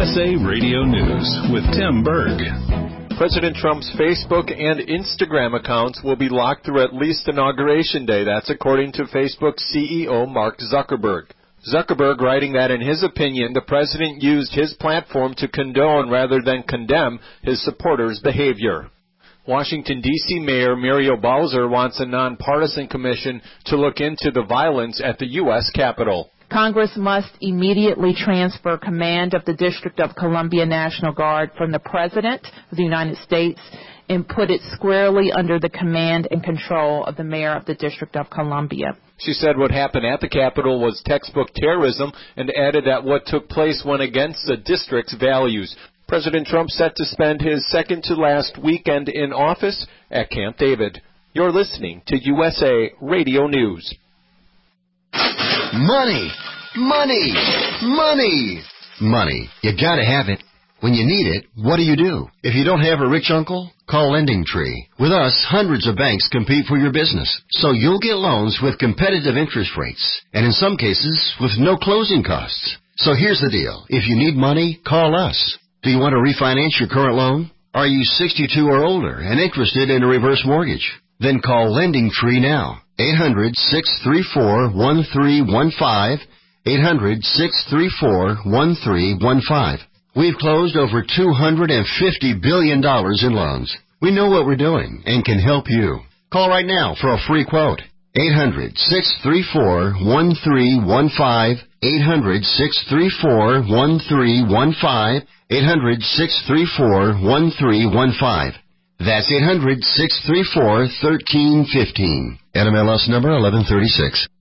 USA Radio News with Tim Berg. President Trump's Facebook and Instagram accounts will be locked through at least Inauguration Day. That's according to Facebook CEO Mark Zuckerberg. Zuckerberg writing that, in his opinion, the president used his platform to condone rather than condemn his supporters' behavior. Washington, D.C. Mayor Muriel Bowser wants a nonpartisan commission to look into the violence at the U.S. Capitol. Congress must immediately transfer command of the District of Columbia National Guard from the President of the United States and put it squarely under the command and control of the Mayor of the District of Columbia. She said what happened at the Capitol was textbook terrorism and added that what took place went against the district's values. President Trump set to spend his second-to-last weekend in office at Camp David. You're listening to USA Radio News. Money, money, money, money. You gotta have it. When you need it, what do? If you don't have a rich uncle, call LendingTree. With us, hundreds of banks compete for your business, so you'll get loans with competitive interest rates, and in some cases, with no closing costs. So here's the deal. If you need money, call us. Do you want to refinance your current loan? Are you 62 or older and interested in a reverse mortgage? Then call LendingTree now. 800-634-1315. 800-634-1315. We've closed over $250 billion in loans. We know what we're doing and can help you. Call right now for a free quote. 800-634-1315. 800-634-1315. 800-634-1315. That's 800-634-1315. NMLS number 1136.